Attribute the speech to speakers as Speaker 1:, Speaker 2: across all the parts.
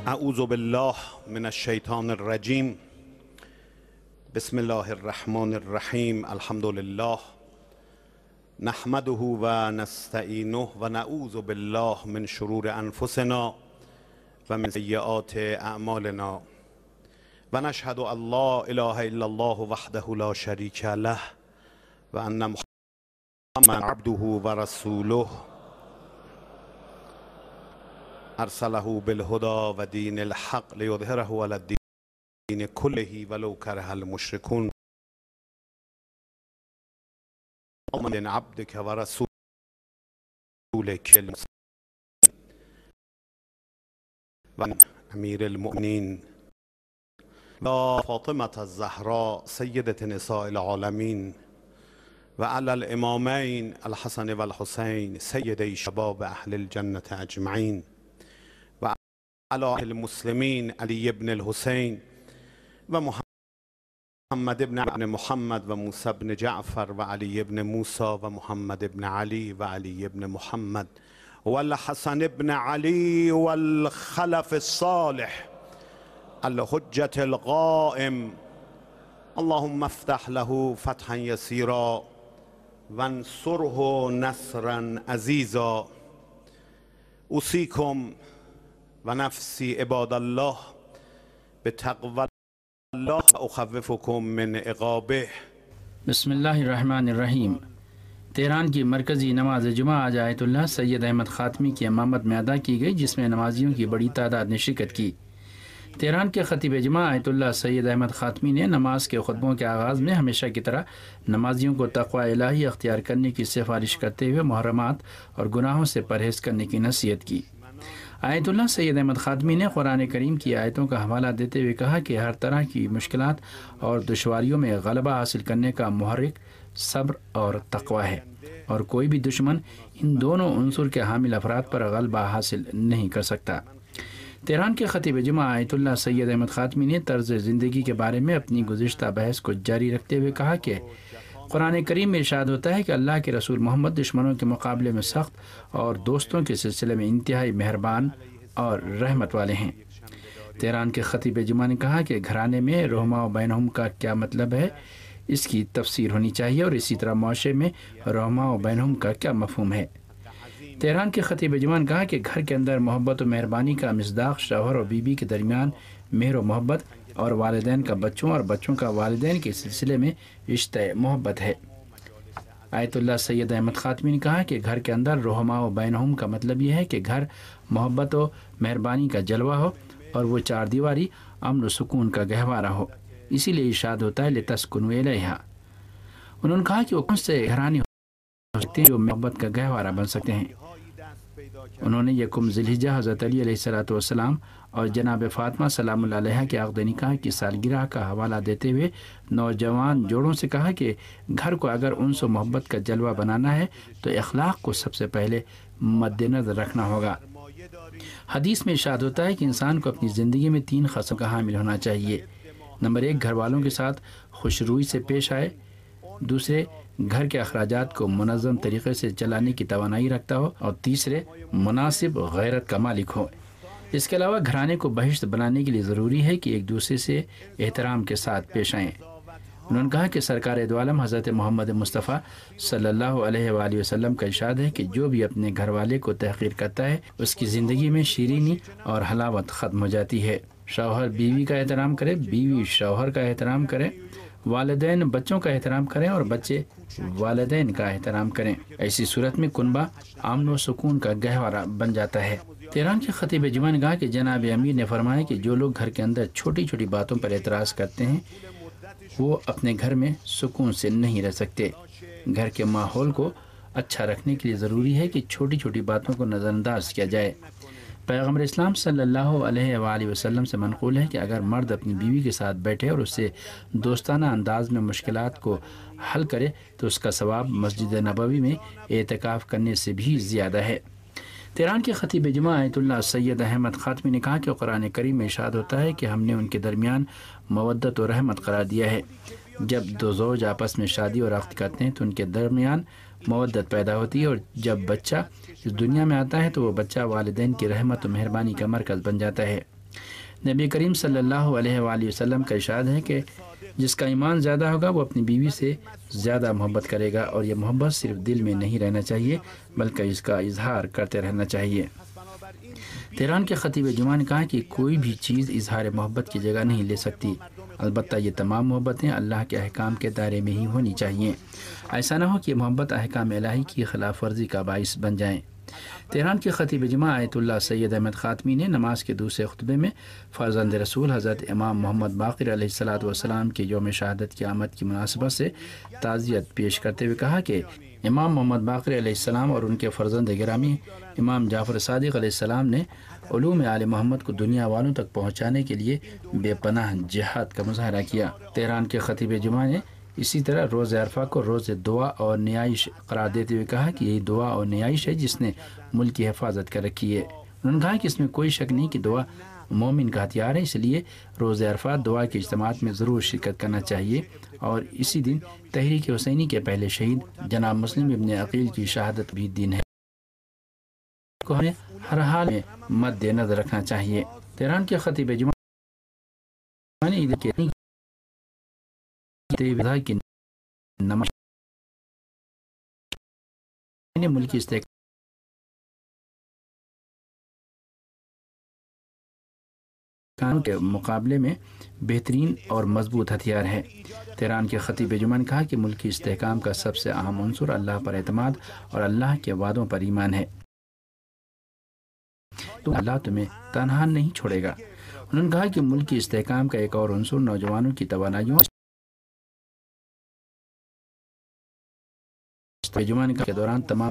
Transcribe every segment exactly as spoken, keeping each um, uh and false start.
Speaker 1: اعوذ بالله من الشیطان الرجیم. بسم الله الرحمن الرحیم. الحمد لله نحمده و نستعینه و نعوذ بالله من شرور انفسنا و من سیئات اعمالنا و نشهد ان لا اله الا الله وحده لا شریک له و ان محمدا عبده و رسوله ارسله بالهدى و دین الحق لیظهره علی الدین کله ولو کره المشرکون. محمد عبدک و رسولک و امیر المؤمنین و فاطمة الزهراء سیدة نساء العالمین و علی الامامین الحسن و الحسین سیدی شباب اهل الجنة اجمعین و علی المسلمین علی ابن الحسین و محمد ابن ابن محمد و موسی ابن جعفر و علی ابن موسی و محمد ابن علی و علی ابن محمد و الحسن ابن علی و الخلف الصالح الحجة القائم. اللهم افتح له فتحا یسیرا وانصره نصرا عزیزا. اوصیکم و نفسی عباد الله بتقوی الله اخوفکم من عقابه.
Speaker 2: بسم اللہ الرحمن الرحیم. تہران کی مرکزی نماز جمعہ آج آیت اللہ سید احمد خاتمی کی امامت میں ادا کی گئی، جس میں نمازیوں کی بڑی تعداد نے شرکت کی. تہران کے خطیب جمعہ آیت اللہ سید احمد خاتمی نے نماز کے خطبوں کے آغاز میں ہمیشہ کی طرح نمازیوں کو تقوی الہی اختیار کرنے کی سفارش کرتے ہوئے محرمات اور گناہوں سے پرہیز کرنے کی نصیحت کی. آیت اللہ سید احمد خاتمی نے قرآن کریم کی آیتوں کا حوالہ دیتے ہوئے کہا کہ ہر طرح کی مشکلات اور دشواریوں میں غلبہ حاصل کرنے کا محرک صبر اور تقوی ہے، اور کوئی بھی دشمن ان دونوں عنصر کے حامل افراد پر غلبہ حاصل نہیں کر سکتا. تہران کے خطیب جمعہ آیت اللہ سید احمد خاتمی نے طرز زندگی کے بارے میں اپنی گزشتہ بحث کو جاری رکھتے ہوئے کہا کہ قرآن کریم میں ارشاد ہوتا ہے کہ اللہ کے رسول محمد دشمنوں کے مقابلے میں سخت اور دوستوں کے سلسلے میں انتہائی مہربان اور رحمت والے ہیں. تہران کے خطیب جمعہ نے کہا کہ گھرانے میں رحماء و بینہم کا کیا مطلب ہے، اس کی تفسیر ہونی چاہیے، اور اسی طرح معاشرے میں رحماء و بینہم کا کیا مفہوم ہے. تہران کے خطیب جمعہ نے کہا کہ گھر کے اندر محبت و مہربانی کا مصداق شوہر اور بیوی کے درمیان مہر و محبت، اور والدین کا بچوں اور بچوں کا والدین کے سلسلے میں رشتہ محبت ہے. آیت اللہ سید احمد خاتمی نے کہا کہ گھر کے اندر رحماء و بینہم کا مطلب یہ ہے کہ گھر محبت و مہربانی کا جلوہ ہو اور وہ چار دیواری امن و سکون کا گہوارہ ہو. اسی لیے ارشاد ہوتا ہے لتسکنوا الیہا. انہوں نے کہا کہ وہ کون سے گھرانے ہو سکتے ہیں جو محبت کا گہوارہ بن سکتے ہیں. انہوں نے یکم ذی الحجہ حضرت علی علیہ الصلوۃ والسلام اور جناب فاطمہ سلام اللہ علیہا کے عقد نکاح کی سالگرہ کا حوالہ دیتے ہوئے نوجوان جوڑوں سے کہا کہ گھر کو اگر انس و محبت کا جلوہ بنانا ہے تو اخلاق کو سب سے پہلے مد نظر رکھنا ہوگا. حدیث میں ارشاد ہوتا ہے کہ انسان کو اپنی زندگی میں تین خصلتوں کا حامل ہونا چاہیے. نمبر ایک، گھر والوں کے ساتھ خوش روئی سے پیش آئے. دوسرے، گھر کے اخراجات کو منظم طریقے سے چلانے کی توانائی رکھتا ہو. اور تیسرے، مناسب غیرت کا مالک ہو. اس کے علاوہ گھرانے کو بہشت بنانے کے لیے ضروری ہے کہ ایک دوسرے سے احترام کے ساتھ پیش آئیں. انہوں نے کہا کہ سرکار دو عالم حضرت محمد مصطفیٰ صلی اللہ علیہ وآلہ وسلم کا ارشاد ہے کہ جو بھی اپنے گھر والے کو تحقیر کرتا ہے اس کی زندگی میں شیرینی اور حلاوت ختم ہو جاتی ہے. شوہر بیوی کا احترام کرے، بیوی شوہر کا احترام کرے، والدین بچوں کا احترام کریں اور بچے والدین کا احترام کریں. ایسی صورت میں کنبہ امن و سکون کا گہوارہ بن جاتا ہے. تہران کے خطیب جمعہ نے کہا کہ جناب امیر نے فرمایا کہ جو لوگ گھر کے اندر چھوٹی چھوٹی باتوں پر اعتراض کرتے ہیں وہ اپنے گھر میں سکون سے نہیں رہ سکتے. گھر کے ماحول کو اچھا رکھنے کے لیے ضروری ہے کہ چھوٹی چھوٹی باتوں کو نظر انداز کیا جائے. پیغمبر اسلام صلی اللہ علیہ وآلہ وسلم سے منقول ہے کہ اگر مرد اپنی بیوی کے ساتھ بیٹھے اور اس سے دوستانہ انداز میں مشکلات کو حل کرے تو اس کا ثواب مسجد نبوی میں اعتکاف کرنے سے بھی زیادہ ہے. تہران کے خطیب جمعہ آیت اللہ سید احمد خاتمی نے کہا کہ قرآن کریم میں ارشاد ہوتا ہے کہ ہم نے ان کے درمیان مودت و رحمت قرار دیا ہے. جب دو زوج آپس میں شادی اور عقد کرتے ہیں تو ان کے درمیان مودت پیدا ہوتی ہے، اور جب بچہ اس دنیا میں آتا ہے تو وہ بچہ والدین کی رحمت و مہربانی کا مرکز بن جاتا ہے. نبی کریم صلی اللہ علیہ وآلہ وسلم کا ارشاد ہے کہ جس کا ایمان زیادہ ہوگا وہ اپنی بیوی سے زیادہ محبت کرے گا، اور یہ محبت صرف دل میں نہیں رہنا چاہیے بلکہ اس کا اظہار کرتے رہنا چاہیے۔ تہران کے خطیب جمعہ نے کہا کہ کوئی بھی چیز اظہار محبت کی جگہ نہیں لے سکتی، البتہ یہ تمام محبتیں اللہ کے احکام کے دائرے میں ہی ہونی چاہیے۔ ایسا نہ ہو کہ محبت احکام الہی کی خلاف ورزی کا باعث بن جائیں۔ تہران کے خطیب جمعہ آیت اللہ سید احمد خاتمی نے نماز کے دوسرے خطبے میں فرزند رسول حضرت امام محمد باقر علیہ الصلاۃ والسلام کے یوم شہادت کی آمد کی مناسبت سے تعزیت پیش کرتے ہوئے کہا کہ امام محمد باقر علیہ السلام اور ان کے فرزند گرامی امام جعفر صادق علیہ السلام نے علوم آل محمد کو دنیا والوں تک پہنچانے کے لیے بے پناہ جہاد کا مظاہرہ کیا۔ تہران کے خطیب جمعہ نے اسی طرح روز عرفہ کو روز دعا اور نیائش قرار دیتے ہوئے کہا کہ یہی دعا اور نیائش ہے جس نے ملک کی حفاظت کر رکھی ہے۔ انہوں نے کہا کہ اس میں کوئی شک نہیں کہ دعا مومن کا ہتھیار ہے، اس لیے روز عرفہ دعا کے اجتماعات میں ضرور شرکت کرنا چاہیے، اور اسی دن تحریک حسینی کے پہلے شہید جناب مسلم ابن عقیل کی شہادت بھی دن ہے کو ہمیں ہر حال میں مد نظر رکھنا چاہیے۔ تہران کے خطیب جمعہ نے عید کے کی نماز نے ملکی استحکام کے مقابلے میں بہترین اور مضبوط ہتھیار ہے۔ تہران کے خطیب جمعہ نے کہا کہ ملکی استحکام کا سب سے اہم عنصر اللہ پر اعتماد اور اللہ کے وعدوں پر ایمان ہے۔ تو اللہ تمہیں تنہا نہیں چھوڑے گا۔ انہوں نے کہا کہ ملکی استحکام کا ایک اور عنصر نوجوانوں کی توانائیوں جمعہ کے دوران تمام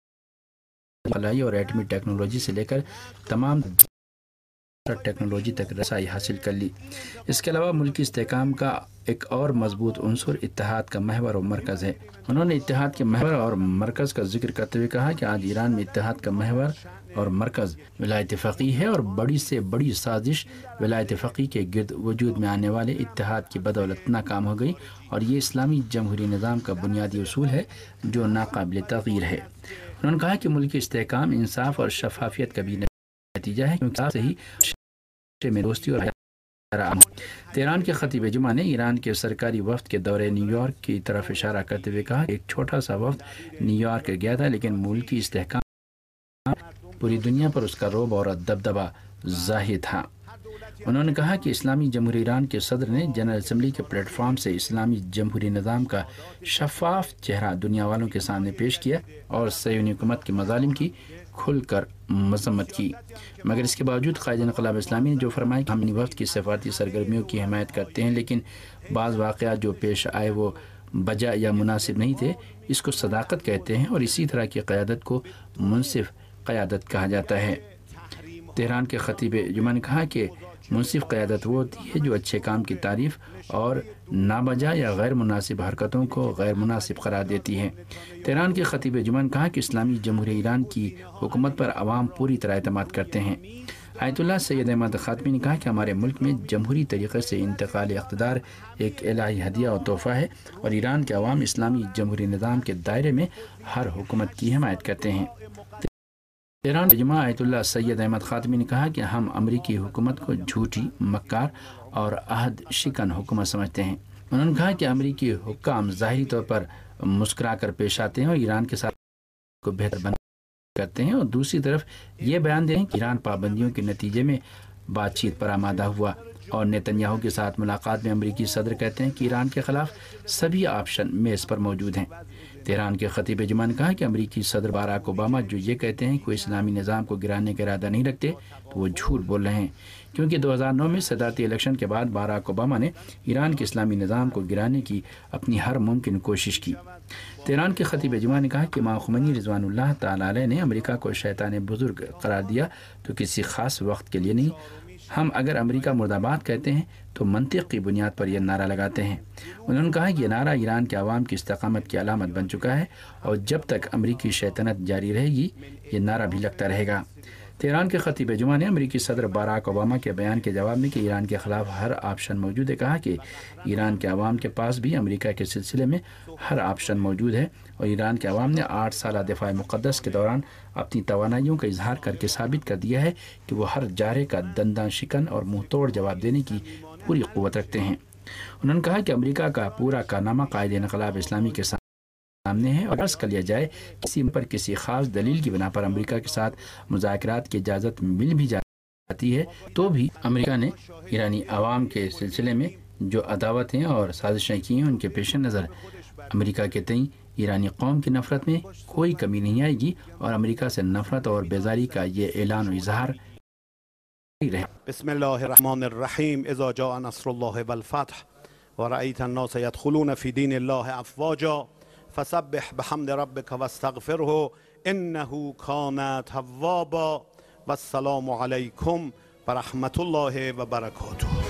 Speaker 2: خلائی اور ایٹمی ٹیکنالوجی سے لے کر تمام ٹیکنالوجی تک رسائی حاصل کر لی۔ اس کے علاوہ ملکی استحکام کا ایک اور مضبوط عنصر اتحاد کا محور اور مرکز ہے۔ انہوں نے اتحاد کے محور اور مرکز کا ذکر کرتے ہوئے کہا کہ آج ایران میں اتحاد کا محور اور مرکز ولایت فقیہ ہے، اور بڑی سے بڑی سازش ولایت فقیہ کے گرد وجود میں آنے والے اتحاد کی بدولت ناکام ہو گئی، اور یہ اسلامی جمہوری نظام کا بنیادی اصول ہے جو ناقابل تغییر ہے۔ انہوں نے کہا کہ ملکی استحکام انصاف اور شفافیت کا بھی نتیجہ ہے، کیونکہ سے ہی میں دوستی اور تہران کے خطیب جمعہ نے ایران کے سرکاری وفد کے دورے نیو یارک کی طرف اشارہ کرتے ہوئے کہا کہ ایک چھوٹا سا وفد نیو یارک گیا تھا، لیکن ملکی استحکام پوری دنیا پر اس کا رعب اور دبدبہ ظاہر تھا۔ انہوں نے کہا کہ اسلامی جمہوری ایران کے صدر نے جنرل اسمبلی کے پلیٹ فارم سے اسلامی جمہوری نظام کا شفاف چہرہ دنیا والوں کے سامنے پیش کیا اور صہیونی حکومت کے مظالم کی کھل کر مذمت کی، مگر اس کے باوجود قائد انقلاب اسلامی نے جو فرمایا کہ ہم وفد کی سفارتی سرگرمیوں کی حمایت کرتے ہیں، لیکن بعض واقعات جو پیش آئے وہ بجا یا مناسب نہیں تھے، اس کو صداقت کہتے ہیں، اور اسی طرح کی قیادت کو منصف قیادت کہا جاتا ہے۔ تہران کے خطیب جمعہ نے کہا کہ منصف قیادت وہ ہوتی ہے جو اچھے کام کی تعریف اور نابجا یا غیر مناسب حرکتوں کو غیر مناسب قرار دیتی ہے۔ تہران کے خطیب جمعہ نے کہا کہ اسلامی جمہوریہ ایران کی حکومت پر عوام پوری طرح اعتماد کرتے ہیں۔ آیت اللہ سید احمد خاتمی نے کہا کہ ہمارے ملک میں جمہوری طریقے سے انتقال اقتدار ایک الہی ہدیہ اور تحفہ ہے، اور ایران کے عوام اسلامی جمہوری نظام کے دائرے میں ہر حکومت کی حمایت کرتے ہیں۔ تہران جمعہ آیت اللہ سید احمد خاتمی نے کہا کہ ہم امریکی حکومت کو جھوٹی، مکار اور عہد شکن حکومت سمجھتے ہیں۔ انہوں نے کہا کہ امریکی حکام ظاہری طور پر مسکرا کر پیش آتے ہیں اور ایران کے ساتھ کو بہتر بنا کرتے ہیں، اور دوسری طرف یہ بیان دیں کہ ایران پابندیوں کے نتیجے میں بات چیت پر آمادہ ہوا، اور نیتنیاہو کے ساتھ ملاقات میں امریکی صدر کہتے ہیں کہ ایران کے خلاف سبھی آپشن میز پر موجود ہیں۔ تہران کے خطیب جمعہ نے کہا کہ امریکی صدر باراک اوباما جو یہ کہتے ہیں کہ وہ اسلامی نظام کو گرانے کا ارادہ نہیں رکھتے تو وہ جھوٹ بول رہے ہیں، کیونکہ دو ہزار نو میں صدارتی الیکشن کے بعد باراک اوباما نے ایران کے اسلامی نظام کو گرانے کی اپنی ہر ممکن کوشش کی۔ تہران کے خطیب جمعہ نے کہا کہ امام خمینی رضوان اللہ تعالی علیہ نے امریکہ کو شیطان بزرگ قرار دیا تو کسی خاص وقت کے لیے نہیں۔ ہم اگر امریکہ مرد آباد کہتے ہیں تو منطق کی بنیاد پر یہ نعرہ لگاتے ہیں۔ انہوں نے کہا کہ یہ نعرہ ایران کے عوام کی استقامت کی علامت بن چکا ہے، اور جب تک امریکی شیطنت جاری رہے گی یہ نعرہ بھی لگتا رہے گا۔ تہران کے خطیب جمعہ نے امریکی صدر باراک اوباما کے بیان کے جواب میں کہ ایران کے خلاف ہر آپشن موجود ہے کہا کہ ایران کے عوام کے پاس بھی امریکہ کے سلسلے میں ہر آپشن موجود ہے اور ایران کے عوام نے آٹھ سالہ دفاع مقدس کے دوران اپنی توانائیوں کا اظہار کر کے ثابت کر دیا ہے کہ وہ ہر جارے کا دنداں شکن اور منہ توڑ جواب دینے کی پوری قوت رکھتے ہیں۔ انہوں نے کہا کہ امریکہ کا پورا کارنامہ قائد انقلاب اسلامی کے ساتھ سامنے ہے اور عرض کر لیا جائے کسی پر کسی خاص دلیل کی بنا پر امریکہ کے ساتھ مذاکرات کی اجازت مل بھی جاتی ہے تو بھی امریکہ نے ایرانی عوام کے سلسلے میں جو عداوتیں اور سازشیں کی ہیں ان کے پیش نظر امریکہ کے تئیں ایرانی قوم کی نفرت میں کوئی کمی نہیں آئے گی اور امریکہ سے نفرت اور بیزاری کا یہ اعلان و اظہار رہے۔
Speaker 1: بسم اللہ الرحمن الرحیم اذا جاء نصر اللہ والفتح ورأیت الناس يدخلون فی دین اللہ افواجا فسبح بحمد ربك واستغفره انه كان توابا والسلام علیکم ورحمت اللہ وبرکاتہ۔